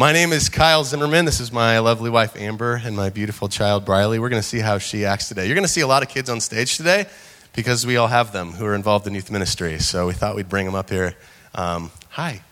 My name is Kyle Zimmerman. This is my lovely wife, Amber, and my beautiful child, Briley. We're going to see how she acts today. You're going to see a lot of kids on stage today because we all have them who are involved in youth ministry. So we thought we'd bring them up here. Hi.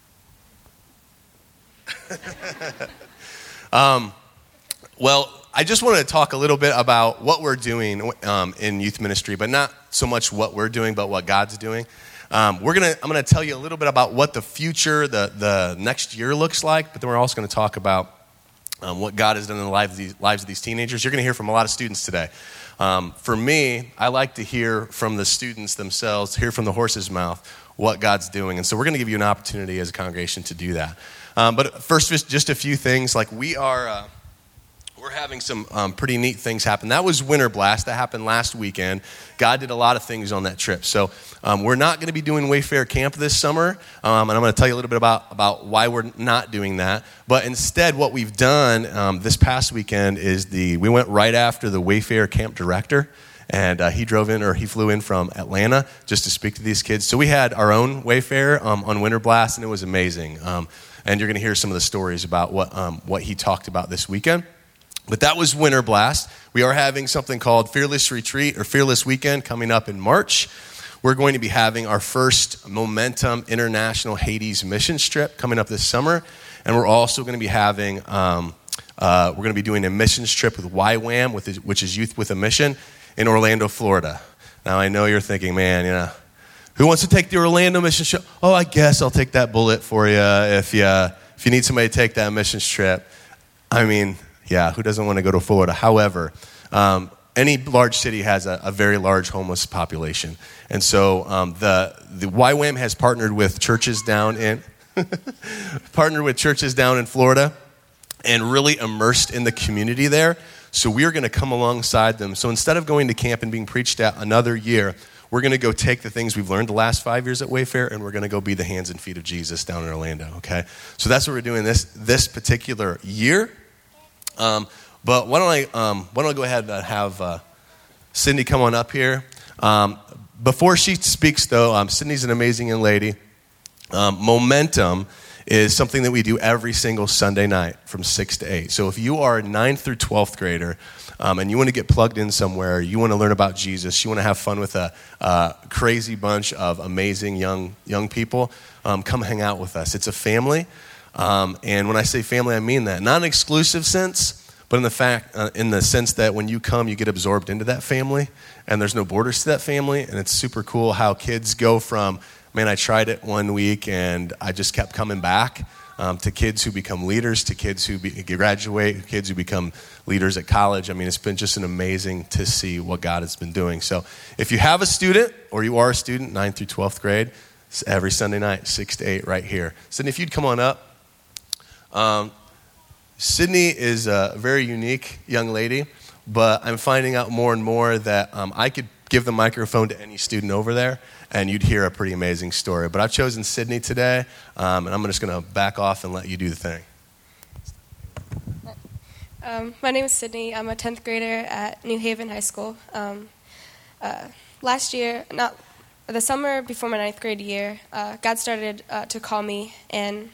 Well, I just wanted to talk a little bit about what we're doing in youth ministry, but not so much what we're doing, but what God's doing. I'm going to tell you a little bit about what the future, the next year looks like, but then we're also going to talk about what God has done in the lives of these teenagers. You're going to hear from a lot of students today. For me, I like to hear from the students themselves, hear from the horse's mouth what God's doing. And so we're going to give you an opportunity as a congregation to do that. But first, just a few things. Like we're having some pretty neat things happen. That was Winter Blast. That happened last weekend. God did a lot of things on that trip. So we're not going to be doing Wayfair Camp this summer, and I'm going to tell you a little bit about why we're not doing that. But instead, what we've done this past weekend is we went right after the Wayfair Camp director, and he flew in from Atlanta just to speak to these kids. So we had our own Wayfair on Winter Blast, and it was amazing. And you're going to hear some of the stories about what he talked about this weekend. But that was Winter Blast. We are having something called Fearless Retreat or Fearless Weekend coming up in March. We're going to be having our first Momentum International Hades mission trip coming up this summer. And we're also going to be having, we're going to be doing a missions trip with YWAM, which is Youth with a Mission, in Orlando, Florida. Now, I know you're thinking, man, who wants to take the Orlando mission trip? Oh, I guess I'll take that bullet for you if you need somebody to take that missions trip. I mean, yeah, who doesn't want to go to Florida? However, any large city has a very large homeless population. And so the YWAM has partnered with churches down in Florida and really immersed in the community there. So we are going to come alongside them. So instead of going to camp and being preached at another year, we're going to go take the things we've learned the last 5 years at Wayfair, and we're going to go be the hands and feet of Jesus down in Orlando, okay? So that's what we're doing this particular year. But why don't I go ahead and have Cindy come on up here. Before she speaks, though, Cindy's an amazing young lady. Momentum is something that we do every single Sunday night from 6 to 8. So if you are a 9th through 12th grader and you want to get plugged in somewhere, you want to learn about Jesus, you want to have fun with a crazy bunch of amazing young people, come hang out with us. It's a family. And when I say family, I mean that. Not an exclusive sense, but in the sense that when you come, you get absorbed into that family, and there's no borders to that family, and it's super cool how kids go from, man, I tried it one week, and I just kept coming back, to kids who become leaders, to kids who graduate, kids who become leaders at college. I mean, it's been just amazing to see what God has been doing. So if you have a student, or you are a student, 9th through 12th grade, it's every Sunday night, 6 to 8 right here. Sydney, if you'd come on up. Sydney is a very unique young lady, but I'm finding out more and more that I could give the microphone to any student over there, and you'd hear a pretty amazing story. But I've chosen Sydney today, and I'm just going to back off and let you do the thing. My name is Sydney. I'm a 10th grader at New Haven High School. Last year, the summer before my 9th grade year, God started to call me, and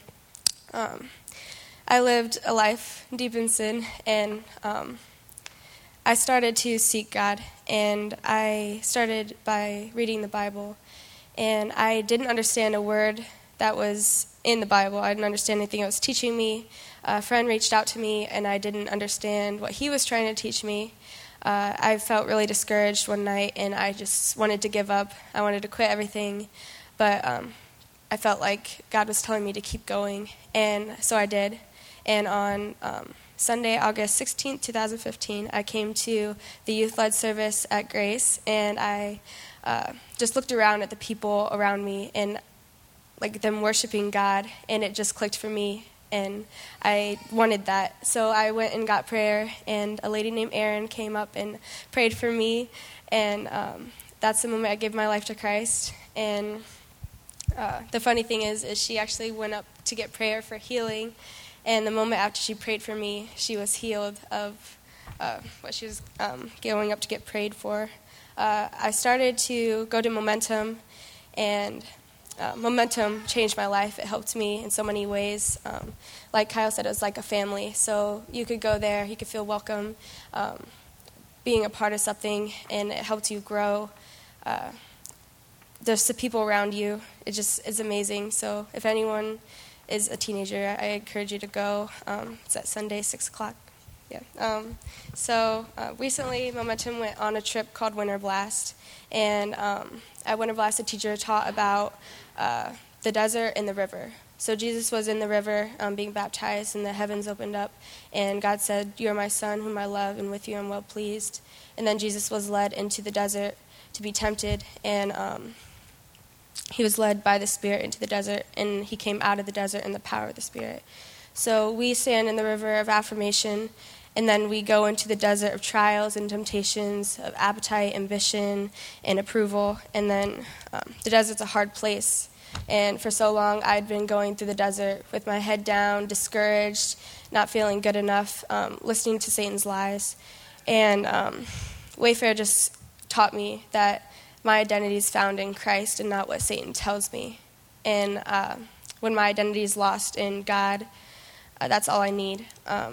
I lived a life deep in sin, and I started to seek God, and I started by reading the Bible, and I didn't understand a word that was in the Bible. I didn't understand anything it was teaching me. A friend reached out to me, and I didn't understand what he was trying to teach me. I felt really discouraged one night, and I just wanted to give up. I wanted to quit everything, but I felt like God was telling me to keep going, and so I did. And on Sunday, August 16th, 2015, I came to the youth-led service at Grace, and I just looked around at the people around me and like them worshiping God, and it just clicked for me, and I wanted that. So I went and got prayer, and a lady named Erin came up and prayed for me, and that's the moment I gave my life to Christ. And the funny thing is she actually went up to get prayer for healing. And the moment after she prayed for me, she was healed of what she was going up to get prayed for. I started to go to Momentum, and Momentum changed my life. It helped me in so many ways. Like Kyle said, it was like a family. So you could go there, you could feel welcome, being a part of something, and it helped you grow. There's the people around you. It just is amazing. So if anyone is a teenager, I encourage you to go. It's at Sunday, 6 o'clock. Yeah. Recently, Momentum went on a trip called Winter Blast. And at Winter Blast, the teacher taught about the desert and the river. So Jesus was in the river being baptized, and the heavens opened up. And God said, "You are my son, whom I love, and with you I'm well pleased." And then Jesus was led into the desert to be tempted. And he was led by the Spirit into the desert. And he came out of the desert in the power of the Spirit. So we stand in the river of affirmation. And then we go into the desert of trials and temptations, of appetite, ambition, and approval. And then the desert's a hard place. And for so long, I'd been going through the desert with my head down, discouraged, not feeling good enough, listening to Satan's lies. And Wayfair just taught me that my identity is found in Christ and not what Satan tells me. And when my identity is lost in God, that's all I need.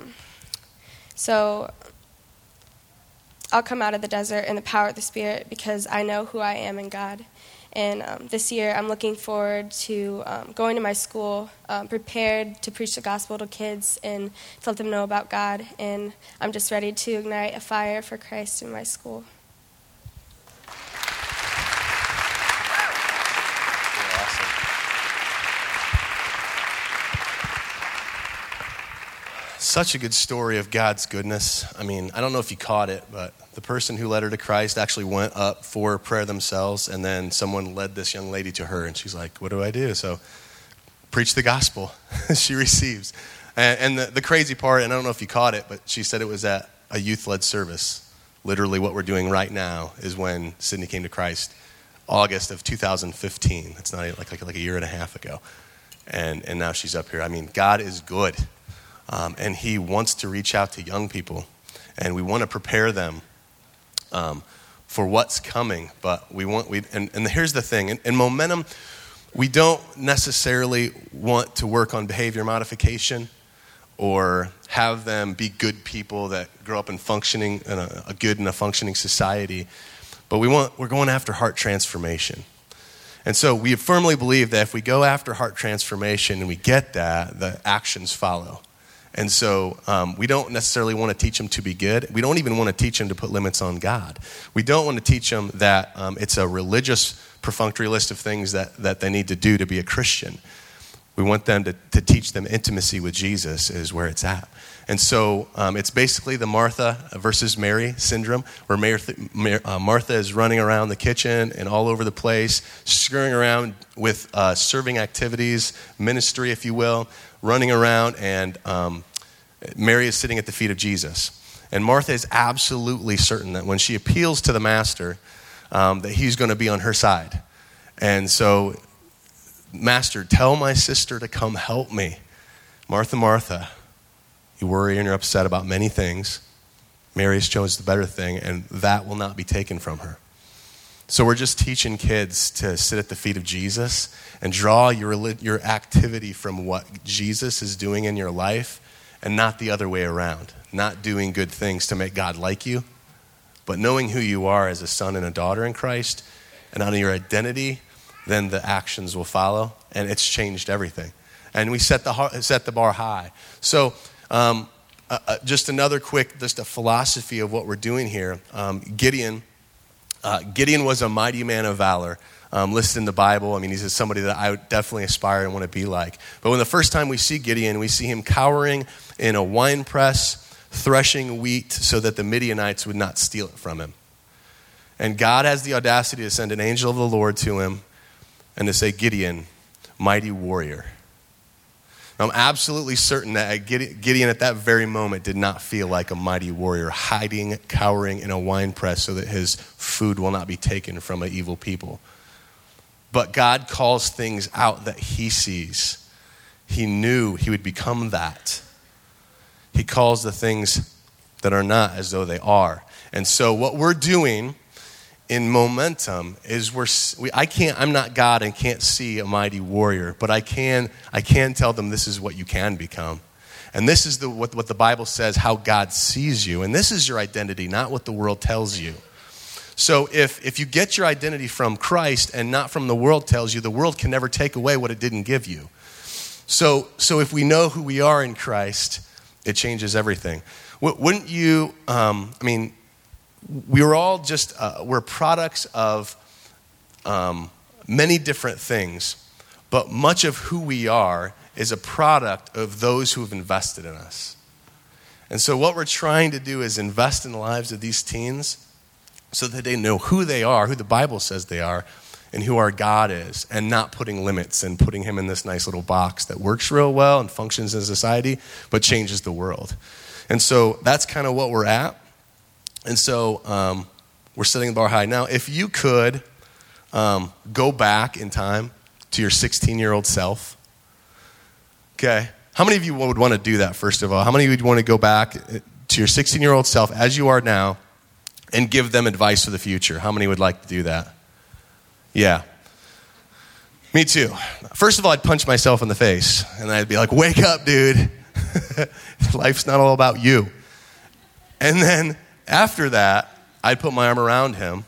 So I'll come out of the desert in the power of the Spirit because I know who I am in God. And this year I'm looking forward to going to my school, prepared to preach the gospel to kids and to let them know about God. And I'm just ready to ignite a fire for Christ in my school. Such a good story of God's goodness. I mean, I don't know if you caught it, but the person who led her to Christ actually went up for prayer themselves, and then someone led this young lady to her, and she's like, "What do I do?" So, preach the gospel. She receives. And the crazy part, and I don't know if you caught it, but she said it was at a youth-led service. Literally what we're doing right now is when Sydney came to Christ, August of 2015. It's not like a year and a half ago. And now she's up here. I mean, God is good. And he wants to reach out to young people, and we want to prepare them for what's coming. But and here's the thing: in Momentum, we don't necessarily want to work on behavior modification or have them be good people that grow up in functioning in a good and a functioning society. But we're going after heart transformation. And so we firmly believe that if we go after heart transformation and we get that, the actions follow. And so we don't necessarily want to teach them to be good. We don't even want to teach them to put limits on God. We don't want to teach them that it's a religious perfunctory list of things that they need to do to be a Christian. We want them to teach them intimacy with Jesus is where it's at. And so it's basically the Martha versus Mary syndrome, where Martha is running around the kitchen and all over the place, scurrying around with serving activities, ministry, if you will, running around, and Mary is sitting at the feet of Jesus. And Martha is absolutely certain that when she appeals to the master, that he's going to be on her side. And so, "Master, tell my sister to come help me." Martha, Martha, you worry and you're upset about many things. Mary's chose the better thing, and that will not be taken from her. So we're just teaching kids to sit at the feet of Jesus and draw your activity from what Jesus is doing in your life and not the other way around. Not doing good things to make God like you, but knowing who you are as a son and a daughter in Christ, and out of your identity, then the actions will follow, and it's changed everything. And we set the bar high. So just another quick, just a philosophy of what we're doing here. Gideon was a mighty man of valor, listed in the Bible. I mean, he's somebody that I would definitely aspire and want to be like. But when the first time we see Gideon, we see him cowering in a wine press, threshing wheat so that the Midianites would not steal it from him. And God has the audacity to send an angel of the Lord to him and to say, "Gideon, mighty warrior." I'm absolutely certain that Gideon at that very moment did not feel like a mighty warrior, hiding, cowering in a wine press so that his food will not be taken from an evil people. But God calls things out that he sees. He knew he would become that. He calls the things that are not as though they are. And so what we're doing in Momentum is I'm not God and can't see a mighty warrior, but I can tell them this is what you can become. And this is what the Bible says, how God sees you. And this is your identity, not what the world tells you. So if you get your identity from Christ and not from the world tells you, the world can never take away what it didn't give you. So if we know who we are in Christ, it changes everything. Wouldn't you, we were all we're products of many different things, but much of who we are is a product of those who have invested in us. And so what we're trying to do is invest in the lives of these teens so that they know who they are, who the Bible says they are, and who our God is, and not putting limits and putting him in this nice little box that works real well and functions in society, but changes the world. And so that's kind of what we're at. And so we're setting the bar high. Now, if you could go back in time to your 16-year-old self, okay, how many of you would want to do that, first of all? How many of you would want to go back to your 16-year-old self as you are now and give them advice for the future? How many would like to do that? Yeah. Me too. First of all, I'd punch myself in the face, and I'd be like, wake up, dude. Life's not all about you. And then after that, I'd put my arm around him,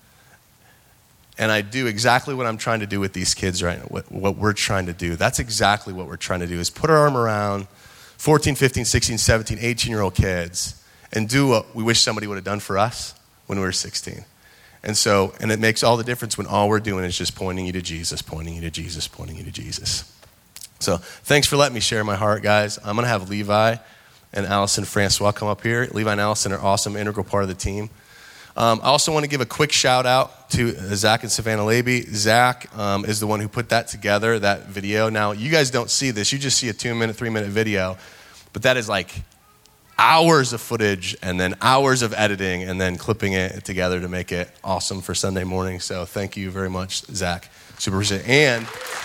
and I'd do exactly what I'm trying to do with these kids right now, what we're trying to do. That's exactly what we're trying to do, is put our arm around 14, 15, 16, 17, 18-year-old kids and do what we wish somebody would have done for us when we were 16. And it makes all the difference when all we're doing is just pointing you to Jesus, pointing you to Jesus, pointing you to Jesus. So thanks for letting me share my heart, guys. I'm going to have Levi and Allison Francois come up here. Levi and Allison are awesome, integral part of the team. I also want to give a quick shout out to Zach and Savannah Laby. Zach is the one who put that together, that video. Now, you guys don't see this. You just see a 2-minute, 3-minute video. But that is like hours of footage and then hours of editing and then clipping it together to make it awesome for Sunday morning. So thank you very much, Zach. Super appreciate it.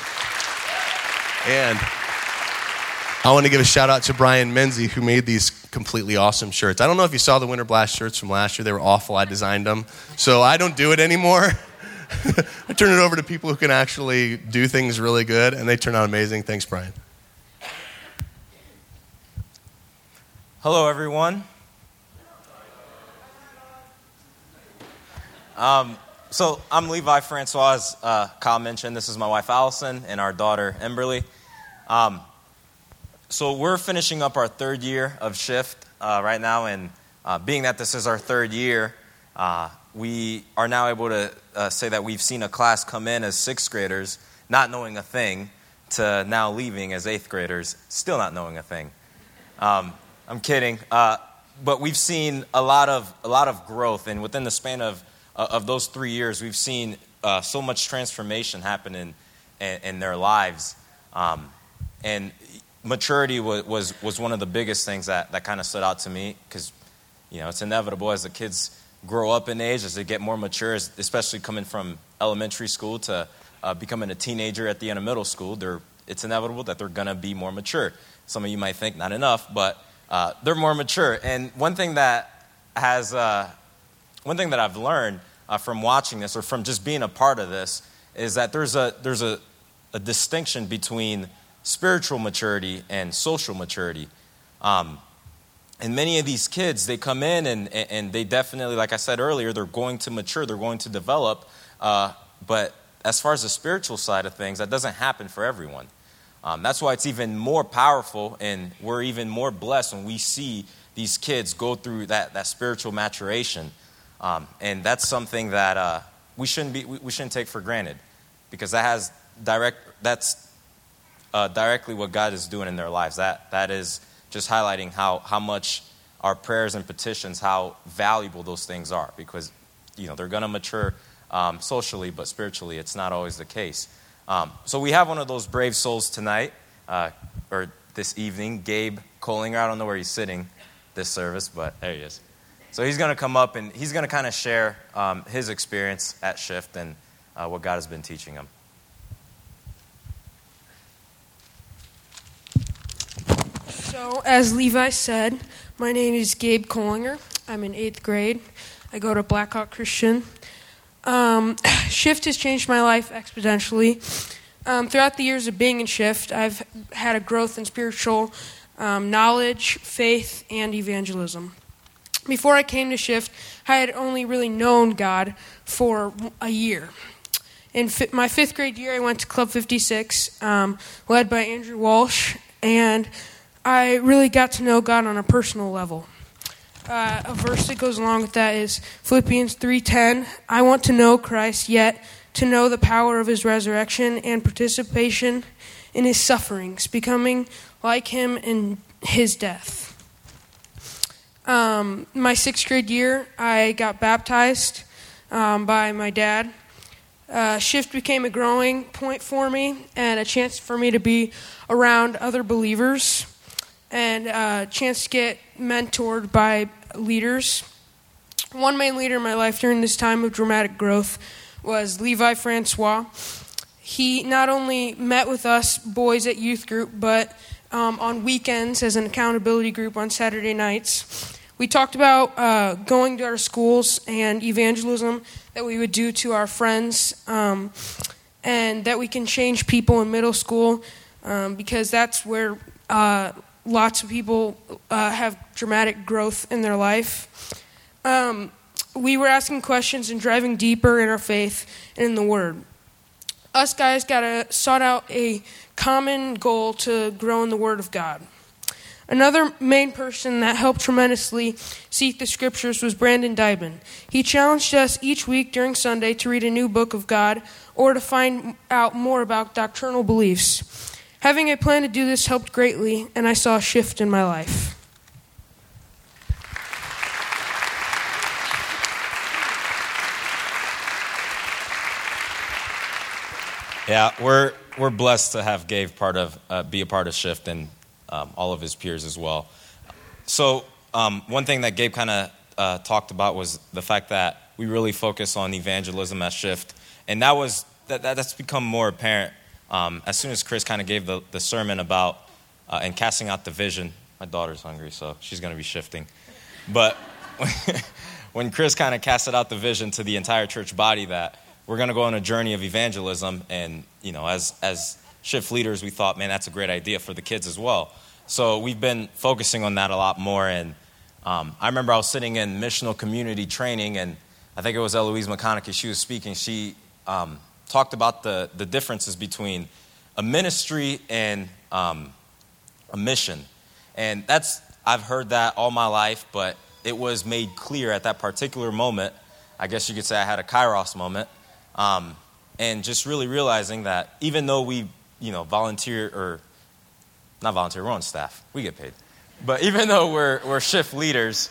And I want to give a shout out to Brian Menzie, who made these completely awesome shirts. I don't know if you saw the Winter Blast shirts from last year. They were awful. I designed them. So I don't do it anymore. I turn it over to people who can actually do things really good, and they turn out amazing. Thanks, Brian. Hello, everyone. So I'm Levi Francois, as Kyle mentioned. This is my wife, Allison, and our daughter, Emberly. So we're finishing up our third year of Shift right now, and being that this is our third year, we are now able to say that we've seen a class come in as 6th graders, not knowing a thing, to now leaving as 8th graders, still not knowing a thing. I'm kidding, but we've seen a lot of growth, and within the span of those 3 years, we've seen so much transformation happen in their lives, and maturity was one of the biggest things that kind of stood out to me, because it's inevitable as the kids grow up in age, as they get more mature, especially coming from elementary school to becoming a teenager at the end of middle school. It's inevitable that they're going to be more mature. Some of you might think not enough, but they're more mature. And one thing that I've learned from watching this, or from just being a part of this, is that there's a distinction between spiritual maturity and social maturity. And many of these kids, they come in and they definitely, like I said earlier, they're going to mature, they're going to develop. But as far as the spiritual side of things, that doesn't happen for everyone. That's why it's even more powerful, and we're even more blessed when we see these kids go through that spiritual maturation. And that's something that we shouldn't take for granted, because that's directly what God is doing in their lives. That is just highlighting how much our prayers and petitions, how valuable those things are, because they're going to mature socially, but spiritually it's not always the case. So we have one of those brave souls tonight, or this evening, Gabe Kohlinger. I don't know where he's sitting this service, but there he is. So he's going to come up and he's going to kind of share his experience at Shift and what God has been teaching him. So, as Levi said, my name is Gabe Kohlinger. I'm in 8th grade. I go to Blackhawk Christian. Shift has changed my life exponentially. Throughout the years of being in Shift, I've had a growth in spiritual knowledge, faith, and evangelism. Before I came to Shift, I had only really known God for a year. In my fifth grade year, I went to Club 56, led by Andrew Walsh, and I really got to know God on a personal level. A verse that goes along with that is Philippians 3:10. I want to know Christ, yet to know the power of his resurrection and participation in his sufferings, becoming like him in his death. My sixth grade year, I got baptized by my dad. Shift became a growing point for me and a chance for me to be around other believers and a chance to get mentored by leaders. One main leader in my life during this time of dramatic growth was Levi Francois. He not only met with us boys at youth group, but on weekends as an accountability group on Saturday nights. We talked about going to our schools and evangelism that we would do to our friends, and that we can change people in middle school because that's where lots of people have dramatic growth in their life. We were asking questions and driving deeper in our faith and in the Word. Us guys sought out a common goal to grow in the Word of God. Another main person that helped tremendously seek the Scriptures was Brandon Dybin. He challenged us each week during Sunday to read a new book of God or to find out more about doctrinal beliefs. Having a plan to do this helped greatly, and I saw a shift in my life. Yeah, we're blessed to have Gabe be a part of Shift and all of his peers as well. So one thing that Gabe kind of talked about was the fact that we really focus on evangelism at Shift, and that's become more apparent as soon as Chris kind of gave the sermon about and casting out division. My daughter's hungry, so she's going to be shifting. But when Chris kind of casted out the vision to the entire church body that we're going to go on a journey of evangelism, and as Shift leaders, we thought, man, that's a great idea for the kids as well. So we've been focusing on that a lot more. And I remember I was sitting in missional community training, and I think it was Eloise McConaughey. She was speaking. She talked about the differences between a ministry and a mission. And I've heard that all my life, but it was made clear at that particular moment. I guess you could say I had a Kairos moment. And just really realizing that even though we, volunteer, or not volunteer, we're on staff, we get paid. But even though we're Shift leaders,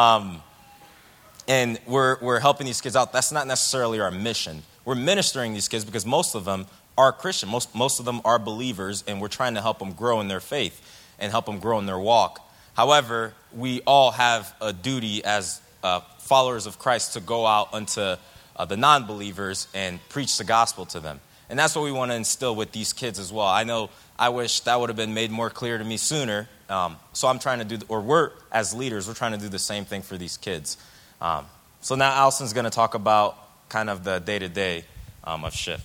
and we're helping these kids out, that's not necessarily our mission. We're ministering these kids because most of them are Christian. Most of them are believers, and we're trying to help them grow in their faith and help them grow in their walk. However, we all have a duty as followers of Christ to go out unto the non-believers and preach the gospel to them. And that's what we want to instill with these kids as well. I wish that would have been made more clear to me sooner. So I'm trying to we're, as leaders, we're trying to do the same thing for these kids. So now Allison's going to talk about kind of the day-to-day of Shift.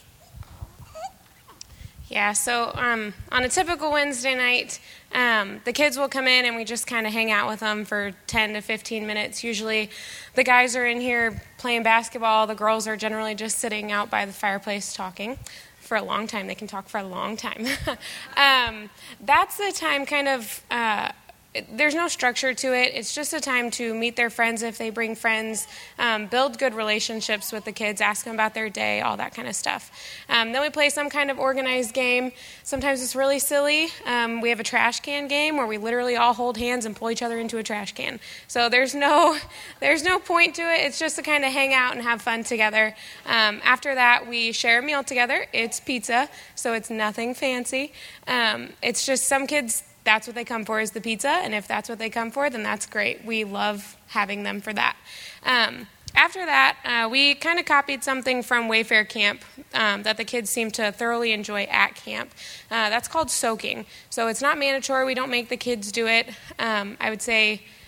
Yeah, so on a typical Wednesday night, the kids will come in and we just kind of hang out with them for 10 to 15 minutes. Usually the guys are in here playing basketball. The girls are generally just sitting out by the fireplace talking for a long time. They can talk for a long time. That's the time kind of... there's no structure to it. It's just a time to meet their friends if they bring friends, build good relationships with the kids, ask them about their day, all that kind of stuff. Then we play some kind of organized game. Sometimes it's really silly. We have a trash can game where we literally all hold hands and pull each other into a trash can. So there's no point to it. It's just to kind of hang out and have fun together. After that, we share a meal together. It's pizza, so it's nothing fancy. It's just some kids... That's what they come for, is the pizza, and if that's what they come for, then that's great. We love having them for that. After that, we kind of copied something from Wayfair Camp that the kids seem to thoroughly enjoy at camp. That's called soaking. So it's not mandatory. We don't make the kids do it. I would say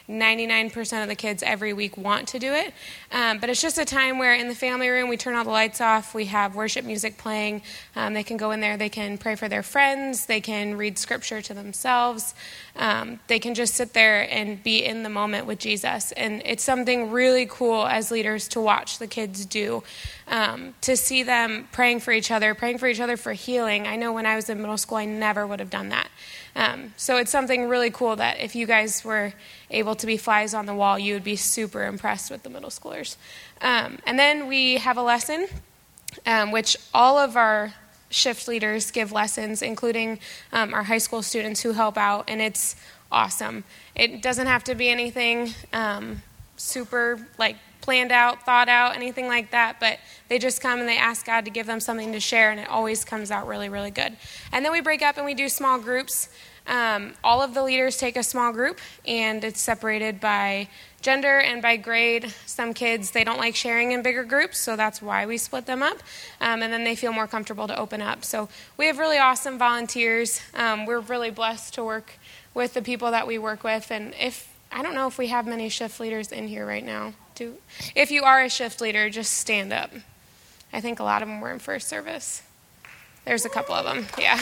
99% of the kids every week want to do it. But it's just a time where in the family room we turn all the lights off, we have worship music playing. They can go in there, they can pray for their friends, they can read scripture to themselves. They can just sit there and be in the moment with Jesus. And it's something really cool as leaders to watch the kids do, to see them praying for each other for healing. I know when I was in middle school, I never would have done that. So it's something really cool that if you guys were able to be flies on the wall, you would be super impressed with the middle schoolers. And then we have a lesson, which all of our shift leaders give lessons, including our high school students who help out, and it's awesome. It doesn't have to be anything super planned out, thought out, anything like that, but they just come and they ask God to give them something to share, and it always comes out really, really good. And then we break up and we do small groups. All of the leaders take a small group, and it's separated by gender and by grade. Some kids, they don't like sharing in bigger groups, so that's why we split them up, and then they feel more comfortable to open up. So we have really awesome volunteers. We're really blessed to work with the people that we work with, and I don't know if we have many shift leaders in here right now. If you are a shift leader, just stand up. I think a lot of them were in first service. There's a couple of them, yeah.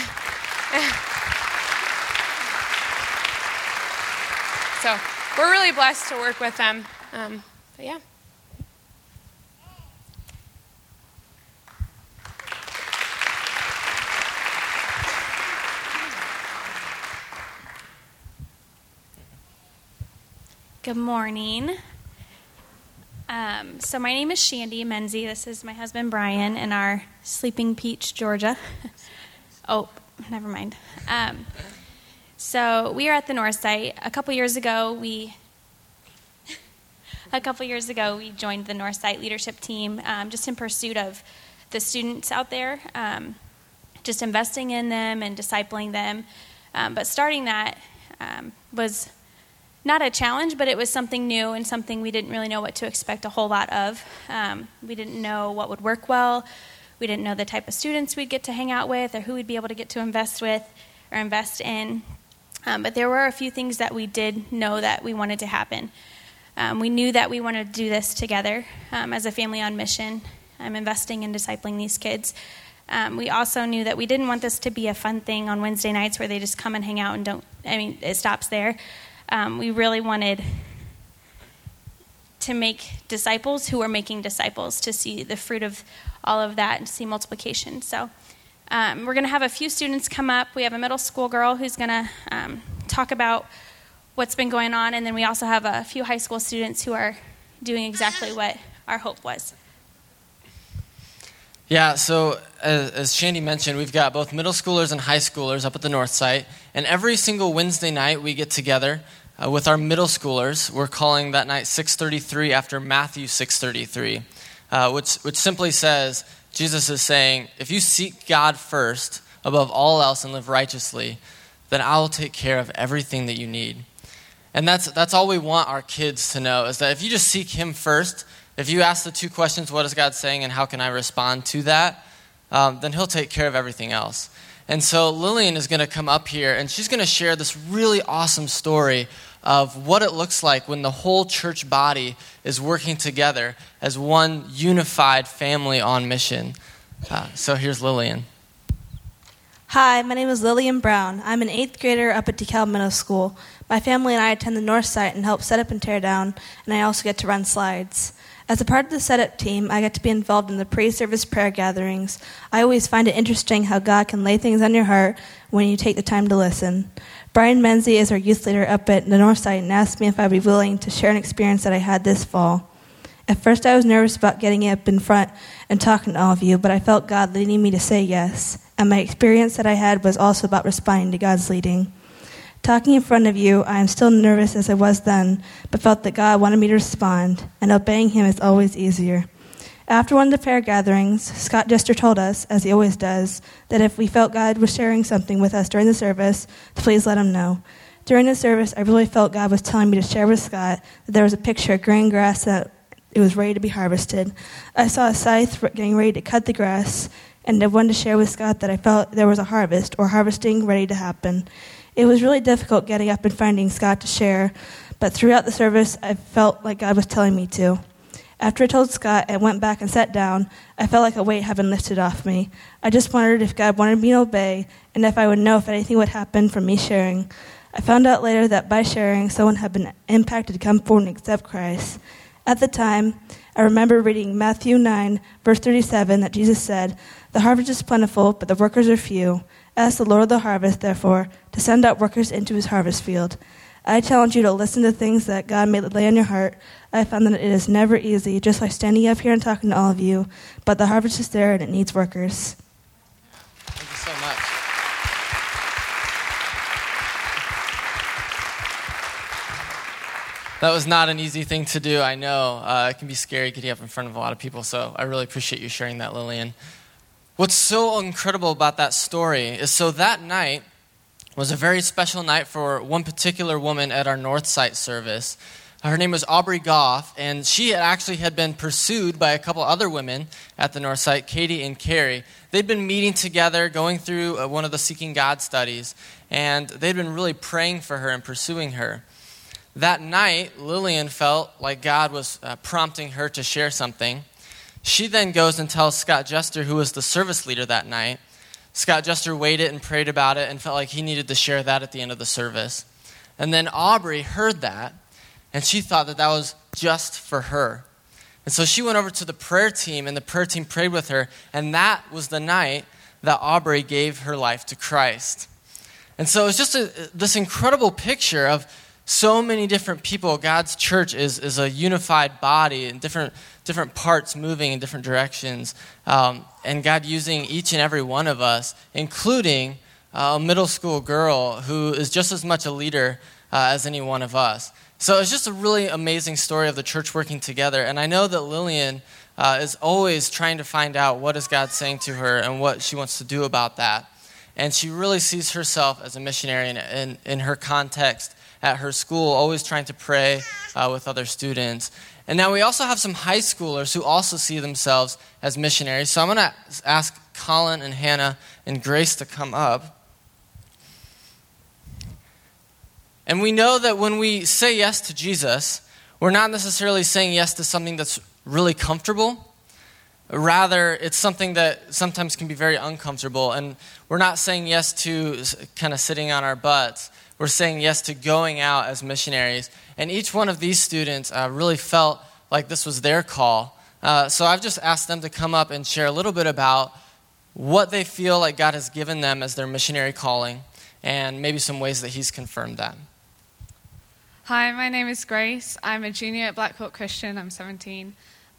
So we're really blessed to work with them. But yeah. Good morning. So my name is Shandy Menzie. This is my husband, Brian, in our Sleeping Peach, Georgia. Oh, never mind. So we are at the North Site. A couple years ago, we joined the North Site leadership team just in pursuit of the students out there, just investing in them and discipling them. But starting that was not a challenge, but it was something new and something we didn't really know what to expect a whole lot of. We didn't know what would work well. We didn't know the type of students we'd get to hang out with or who we'd be able to get to invest with or invest in. But there were a few things that we did know that we wanted to happen. We knew that we wanted to do this together as a family on mission, investing and discipling these kids. We also knew that we didn't want this to be a fun thing on Wednesday nights where they just come and hang out and it stops there. We really wanted to make disciples who are making disciples, to see the fruit of all of that and see multiplication. So we're going to have a few students come up. We have a middle school girl who's going to talk about what's been going on, and then we also have a few high school students who are doing exactly what our hope was. Yeah, so as Shandy mentioned, we've got both middle schoolers and high schoolers up at the North Site, and every single Wednesday night we get together with our middle schoolers. We're calling that night 6:33 after Matthew 6:33, which simply says, Jesus is saying, if you seek God first above all else and live righteously, then I will take care of everything that you need. And that's all we want our kids to know, is that if you just seek him first, if you ask the two questions, what is God saying and how can I respond to that, then he'll take care of everything else. And so Lillian is going to come up here, and she's going to share this really awesome story of what it looks like when the whole church body is working together as one unified family on mission. So here's Lillian. Hi, my name is Lillian Brown. I'm an 8th grader up at DeKalb Middle School. My family and I attend the North Site and help set up and tear down, and I also get to run slides. As a part of the setup team, I get to be involved in the pre-service prayer gatherings. I always find it interesting how God can lay things on your heart when you take the time to listen. Brian Menzie is our youth leader up at the North Site and asked me if I'd be willing to share an experience that I had this fall. At first, I was nervous about getting up in front and talking to all of you, but I felt God leading me to say yes. And my experience that I had was also about responding to God's leading. Talking in front of you, I am still nervous as I was then, but felt that God wanted me to respond, and obeying him is always easier. After one of the prayer gatherings, Scott Jester told us, as he always does, that if we felt God was sharing something with us during the service, to please let him know. During the service, I really felt God was telling me to share with Scott that there was a picture of green grass that it was ready to be harvested. I saw a scythe getting ready to cut the grass, and I wanted to share with Scott that I felt there was a harvest, or harvesting, ready to happen. It was really difficult getting up and finding Scott to share, but throughout the service, I felt like God was telling me to. After I told Scott and went back and sat down, I felt like a weight had been lifted off me. I just wondered if God wanted me to obey and if I would know if anything would happen from me sharing. I found out later that by sharing, someone had been impacted to come forward and accept Christ. At the time, I remember reading Matthew 9, verse 37, that Jesus said, "The harvest is plentiful, but the workers are few. Ask the Lord of the harvest, therefore, to send out workers into his harvest field." I challenge you to listen to things that God may lay on your heart. I found that it is never easy, just like standing up here and talking to all of you, but the harvest is there and it needs workers. Thank you so much. That was not an easy thing to do, I know. It can be scary getting up in front of a lot of people, so I really appreciate you sharing that, Lillian. What's so incredible about that story is so that night was a very special night for one particular woman at our North Site service. Her name was Aubrey Goff, and she actually had been pursued by a couple other women at the North Site, Katie and Carrie. They'd been meeting together, going through one of the Seeking God studies, and they'd been really praying for her and pursuing her. That night, Lillian felt like God was prompting her to share something. She then goes and tells Scott Jester, who was the service leader that night. Scott Jester waited and prayed about it and felt like he needed to share that at the end of the service. And then Aubrey heard that, and she thought that that was just for her. And so she went over to the prayer team, and the prayer team prayed with her, and that was the night that Aubrey gave her life to Christ. And so it's just this incredible picture of so many different people. God's church is a unified body and different parts moving in different directions. And God using each and every one of us, including a middle school girl who is just as much a leader as any one of us. So it's just a really amazing story of the church working together. And I know that Lillian is always trying to find out what is God saying to her and what she wants to do about that. And she really sees herself as a missionary in her context at her school, always trying to pray with other students. And now we also have some high schoolers who also see themselves as missionaries. So I'm going to ask Colin and Hannah and Grace to come up. And we know that when we say yes to Jesus, we're not necessarily saying yes to something that's really comfortable. Rather, it's something that sometimes can be very uncomfortable. And we're not saying yes to kind of sitting on our butts. We're saying yes to going out as missionaries. And each one of these students really felt like this was their call. So I've just asked them to come up and share a little bit about what they feel like God has given them as their missionary calling, and maybe some ways that he's confirmed that. Hi, my name is Grace. I'm a junior at Black Hawk Christian. I'm 17.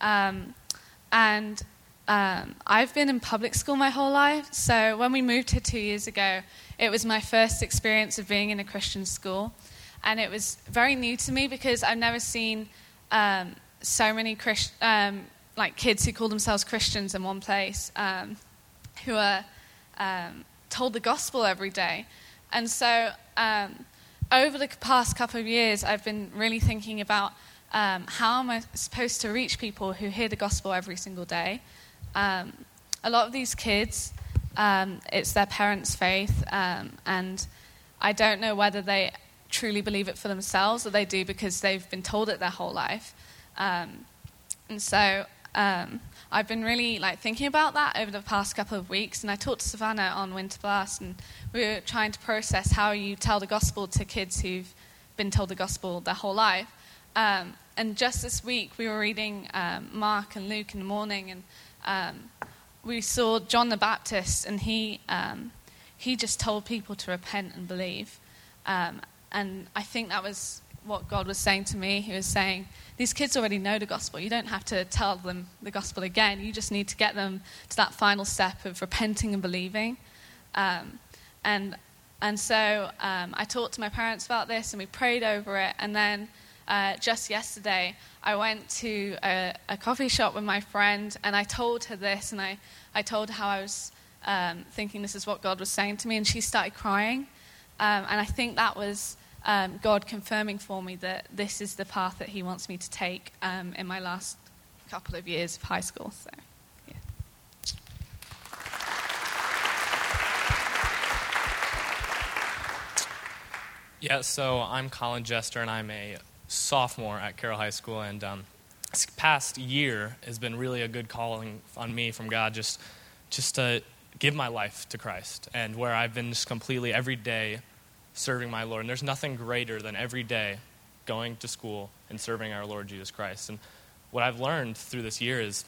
I've been in public school my whole life. So when we moved here 2 years ago, it was my first experience of being in a Christian school. And it was very new to me because I've never seen so many kids who call themselves Christians in one place, who are told the gospel every day. And so over the past couple of years, I've been really thinking about how am I supposed to reach people who hear the gospel every single day. A lot of these kids, it's their parents' faith, and I don't know whether they truly believe it for themselves or they do because they've been told it their whole life. And so I've been really thinking about that over the past couple of weeks, and I talked to Savannah on Winter Blast, and we were trying to process how you tell the gospel to kids who've been told the gospel their whole life. And just this week, we were reading Mark and Luke in the morning, and we saw John the Baptist, and he just told people to repent and believe. And I think that was what God was saying to me. He was saying, these kids already know the gospel. You don't have to tell them the gospel again. You just need to get them to that final step of repenting and believing. And so I talked to my parents about this, and we prayed over it. And then just yesterday, I went to a coffee shop with my friend, and I told her this, and I told her how I was thinking this is what God was saying to me, and she started crying. And I think that was God confirming for me that this is the path that he wants me to take in my last couple of years of high school. So, yeah. Yeah, so I'm Colin Jester, and I'm a sophomore at Carroll High School, and this past year has been really a good calling on me from God, just to give my life to Christ, and where I've been just completely every day serving my Lord. And there's nothing greater than every day going to school and serving our Lord Jesus Christ. And what I've learned through this year is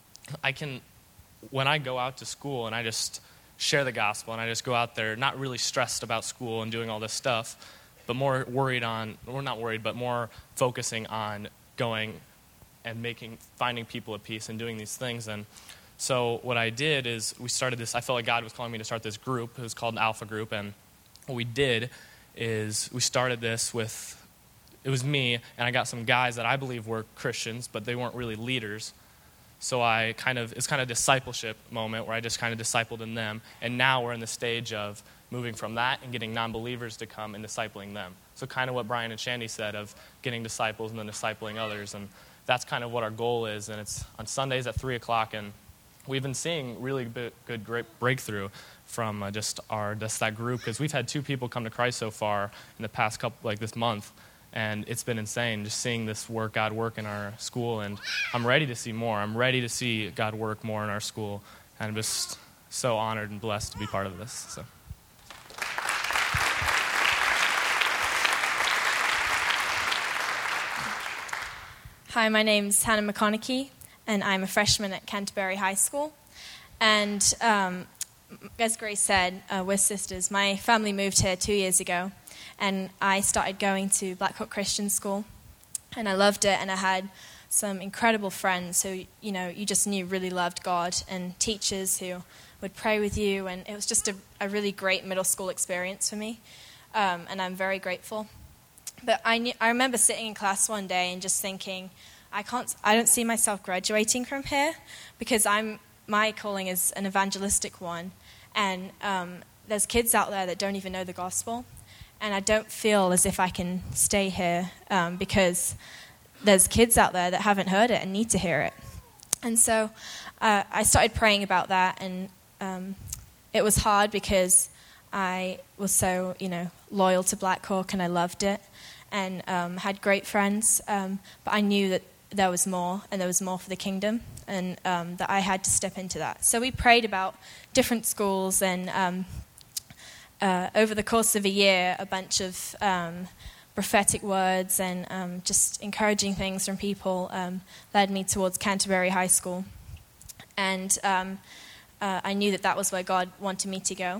when I go out to school and I just share the gospel and I just go out there not really stressed about school and doing all this stuff, but more more focusing on going and finding people at peace and doing these things. And so what I did is we started this. I felt like God was calling me to start this group. It was called an Alpha Group, and what we did is we started this with, it was me, and I got some guys that I believe were Christians, but they weren't really leaders. So it's kind of a discipleship moment where I just kind of discipled in them, and now we're in the stage of moving from that and getting non-believers to come and discipling them. So kind of what Brian and Shandy said of getting disciples and then discipling others, and that's kind of what our goal is. And it's on Sundays at 3 o'clock, and we've been seeing really great breakthrough from just that group, because we've had 2 people come to Christ so far in the past this month, and it's been insane just seeing God work in our school, and I'm ready to see more. I'm ready to see God work more in our school, and I'm just so honored and blessed to be part of this. So. Hi, my name's Hannah McConaughey, and I'm a freshman at Canterbury High School. And as Grace said, we're sisters. My family moved here 2 years ago, and I started going to Blackhawk Christian School, and I loved it, and I had some incredible friends who, you just knew really loved God, and teachers who would pray with you, and it was just a really great middle school experience for me, and I'm very grateful. But I remember sitting in class one day and just thinking, I don't see myself graduating from here, because my calling is an evangelistic one, and there's kids out there that don't even know the gospel, and I don't feel as if I can stay here because there's kids out there that haven't heard it and need to hear it. And so I started praying about that, and it was hard because I was so loyal to Blackhawk, and I loved it, and had great friends, but I knew that there was more, and there was more for the kingdom, and that I had to step into that. So we prayed about different schools, and over the course of a year, a bunch of prophetic words and just encouraging things from people led me towards Canterbury High School. And I knew that was where God wanted me to go.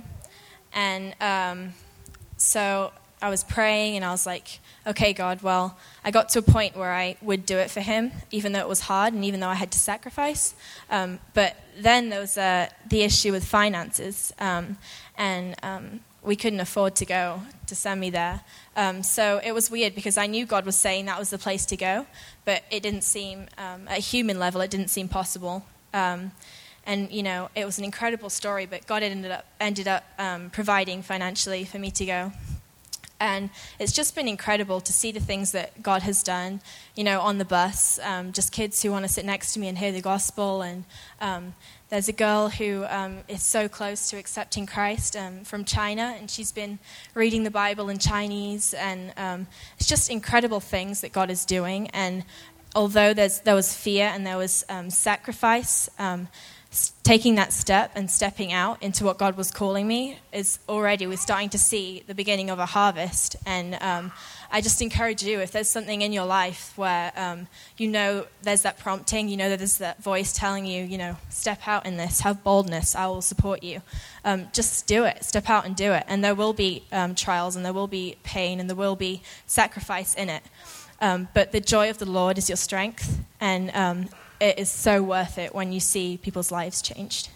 And so I was praying, and I was like, okay, God, well, I got to a point where I would do it for him, even though it was hard and even though I had to sacrifice. But then there was the issue with finances, and we couldn't afford to send me there. So it was weird, because I knew God was saying that was the place to go, but it didn't seem, at a human level, it didn't seem possible. And, it was an incredible story, but God ended up providing financially for me to go. And it's just been incredible to see the things that God has done, on the bus, just kids who want to sit next to me and hear the gospel. And there's a girl who is so close to accepting Christ from China, and she's been reading the Bible in Chinese. And it's just incredible things that God is doing. And although there was fear and there was sacrifice, taking that step and stepping out into what God was calling me we're starting to see the beginning of a harvest. And I just encourage you, if there's something in your life where there's that prompting, there's that voice telling you, step out in this, have boldness, I will support you. Just do it, step out and do it. And there will be trials, and there will be pain, and there will be sacrifice in it. But the joy of the Lord is your strength, and it is so worth it when you see people's lives changed.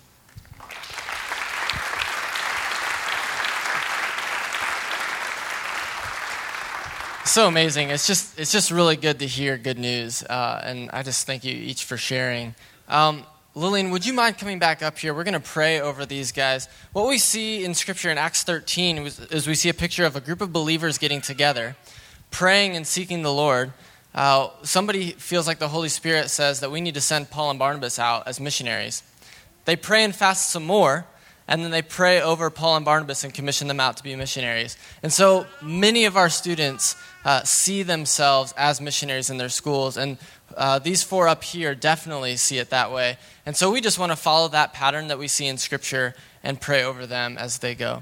So amazing. It's just really good to hear good news, and I just thank you each for sharing. Lillian, would you mind coming back up here? We're going to pray over these guys. What we see in Scripture in Acts 13 is we see a picture of a group of believers getting together, praying and seeking the Lord. Somebody feels like the Holy Spirit says that we need to send Paul and Barnabas out as missionaries. They pray and fast some more, and then they pray over Paul and Barnabas and commission them out to be missionaries. And so many of our students see themselves as missionaries in their schools, and these 4 up here definitely see it that way. And so we just want to follow that pattern that we see in Scripture and pray over them as they go.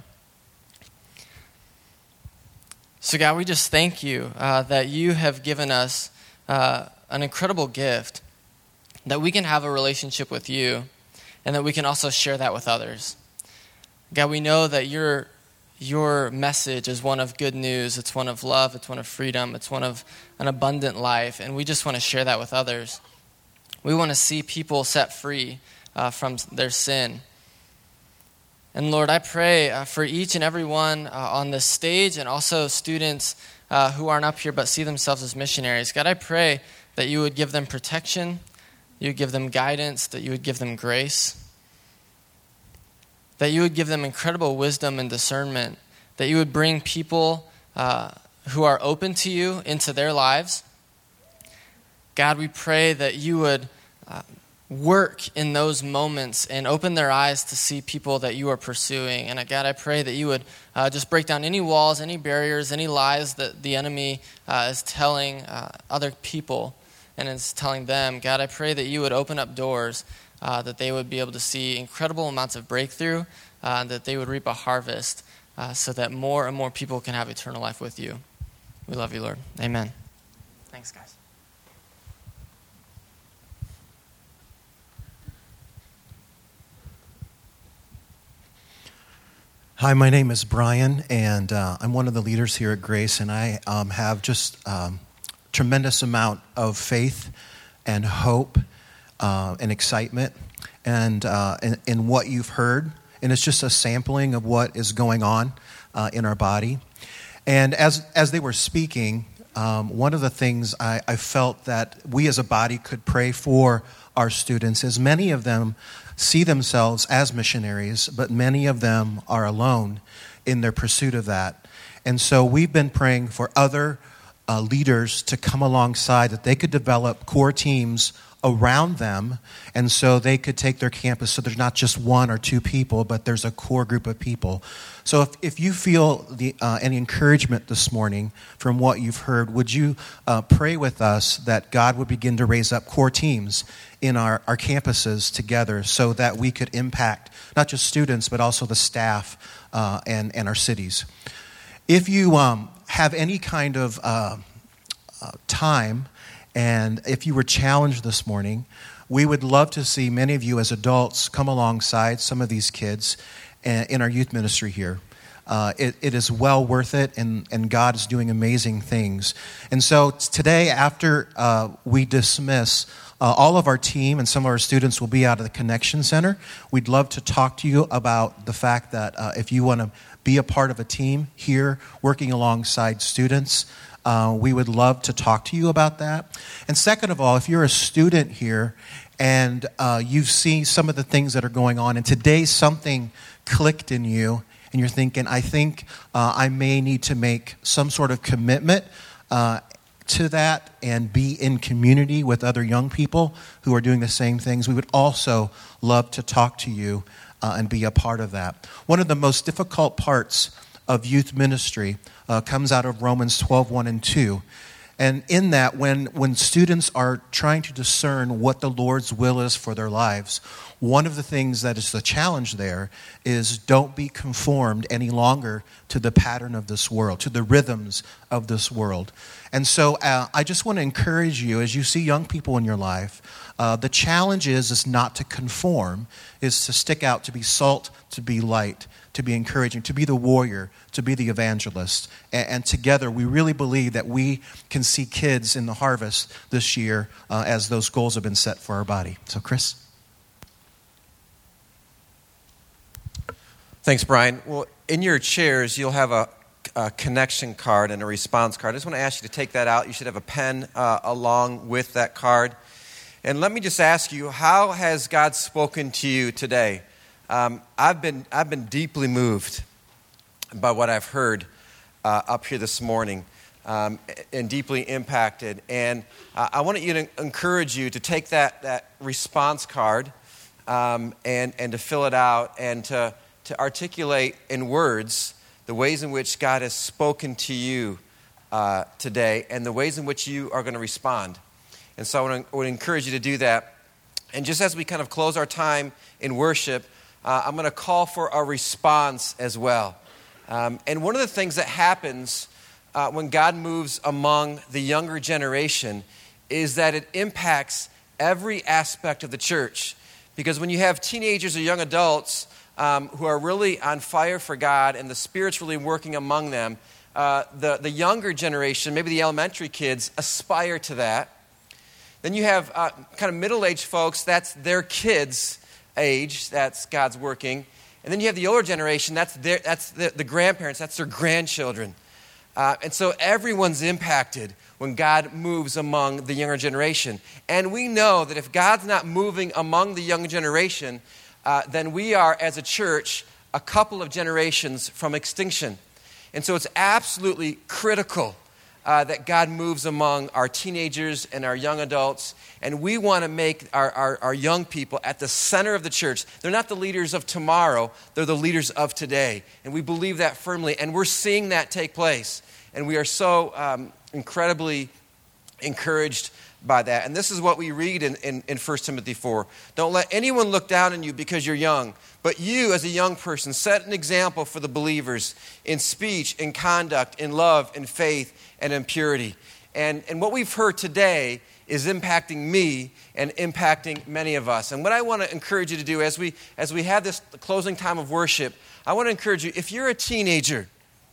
So God, we just thank you that you have given us an incredible gift, that we can have a relationship with you, and that we can also share that with others. God, we know that your message is one of good news. It's one of love. It's one of freedom. It's one of an abundant life, and we just want to share that with others. We want to see people set free from their sin. And Lord, I pray for each and every one on this stage, and also students who aren't up here but see themselves as missionaries. God, I pray that you would give them protection, you would give them guidance, that you would give them grace, that you would give them incredible wisdom and discernment, that you would bring people who are open to you into their lives. God, we pray that you would work in those moments and open their eyes to see people that you are pursuing. And God, I pray that you would just break down any walls, any barriers, any lies that the enemy is telling other people and is telling them. God, I pray that you would open up doors, that they would be able to see incredible amounts of breakthrough, that they would reap a harvest, so that more and more people can have eternal life with you. We love you, Lord. Amen. Thanks, guys. Hi, my name is Brian, and I'm one of the leaders here at Grace, and I have just tremendous amount of faith and hope and excitement and in what you've heard, and it's just a sampling of what is going on in our body. And as they were speaking, one of the things I felt that we as a body could pray for our students is many of them see themselves as missionaries, but many of them are alone in their pursuit of that. And so we've been praying for other leaders to come alongside, that they could develop core teams around them, and so they could take their campus so there's not just 1 or 2 people, but there's a core group of people. So if you feel any encouragement this morning from what you've heard, would you pray with us that God would begin to raise up core teams in our campuses together so that we could impact not just students but also the staff and our cities. If you have any kind of time, and if you were challenged this morning, we would love to see many of you as adults come alongside some of these kids in our youth ministry here. It is well worth it, and God is doing amazing things. And so today, after we dismiss, all of our team and some of our students will be out of the Connection Center. We'd love to talk to you about the fact that if you want to be a part of a team here working alongside students, we would love to talk to you about that. And second of all, if you're a student here and you've seen some of the things that are going on, and today something clicked in you, and you're thinking, I think I may need to make some sort of commitment to that and be in community with other young people who are doing the same things, we would also love to talk to you and be a part of that. One of the most difficult parts of youth ministry comes out of Romans 12:1 and 2. And in that, when students are trying to discern what the Lord's will is for their lives, one of the things that is the challenge there is don't be conformed any longer to the pattern of this world, to the rhythms of this world. And so I just want to encourage you, as you see young people in your life, the challenge is not to conform, is to stick out, to be salt, to be light, to be encouraging, to be the warrior, to be the evangelist. And together, we really believe that we can see kids in the harvest this year as those goals have been set for our body. So, Chris? Thanks, Brian. Well, in your chairs, you'll have a connection card and a response card. I just want to ask you to take that out. You should have a pen along with that card. And let me just ask you, how has God spoken to you today? I've been deeply moved by what I've heard up here this morning, and deeply impacted. And I want to encourage you to take that response card and to fill it out and to to articulate in words the ways in which God has spoken to you today and the ways in which you are going to respond. And so I would encourage you to do that. And just as we kind of close our time in worship, I'm going to call for a response as well. And one of the things that happens when God moves among the younger generation is that it impacts every aspect of the church. Because when you have teenagers or young adults who are really on fire for God and the Spirit's really working among them, the younger generation, maybe the elementary kids, aspire to that. Then you have kind of middle-aged folks, that's their kids' age, that's God's working. And then you have the older generation, that's the grandparents, that's their grandchildren. And so everyone's impacted when God moves among the younger generation. And we know that if God's not moving among the younger generation, then we are, as a church, a couple of generations from extinction. And so it's absolutely critical that God moves among our teenagers and our young adults. And we want to make our young people at the center of the church. They're not the leaders of tomorrow, they're the leaders of today. And we believe that firmly, and we're seeing that take place. And we are so incredibly encouraged by that. And this is what we read in 1 Timothy 4. Don't let anyone look down on you because you're young, but you as a young person set an example for the believers in speech, in conduct, in love, in faith, and in purity. And what we've heard today is impacting me and impacting many of us. And what I want to encourage you to do as we have this closing time of worship, I want to encourage you, if you're a teenager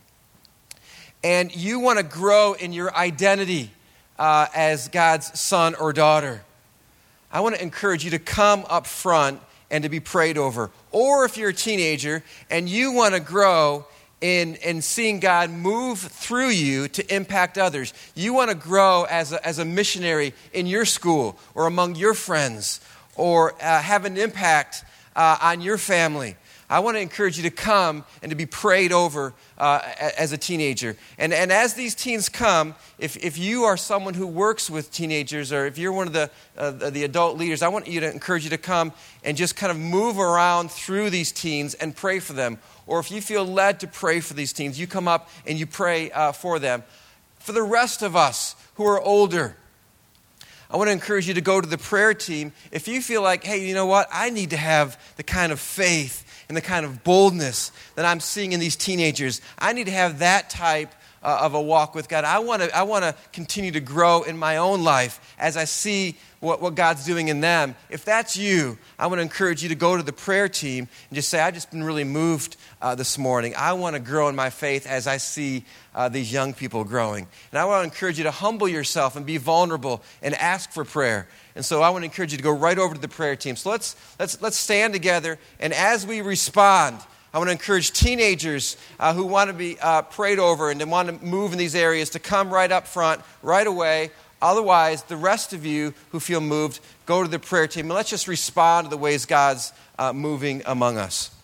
and you want to grow in your identity as God's son or daughter, I want to encourage you to come up front and to be prayed over. Or if you're a teenager and you want to grow in seeing God move through you to impact others, you want to grow as a missionary in your school or among your friends or have an impact on your family, I want to encourage you to come and to be prayed over as a teenager. And as these teens come, if you are someone who works with teenagers or if you're one of the adult leaders, I want you to encourage you to come and just kind of move around through these teens and pray for them. Or if you feel led to pray for these teens, you come up and you pray for them. For the rest of us who are older, I want to encourage you to go to the prayer team. If you feel like, hey, you know what? I need to have the kind of faith and the kind of boldness that I'm seeing in these teenagers. I need to have that type of a walk with God. I want to continue to grow in my own life as I see what God's doing in them. If that's you, I want to encourage you to go to the prayer team and just say, I've just been really moved this morning. I want to grow in my faith as I see these young people growing. And I want to encourage you to humble yourself and be vulnerable and ask for prayer. And so I want to encourage you to go right over to the prayer team. So let's stand together, and as we respond, I want to encourage teenagers who want to be prayed over and to want to move in these areas to come right up front, right away. Otherwise, the rest of you who feel moved, go to the prayer team. And let's just respond to the ways God's moving among us.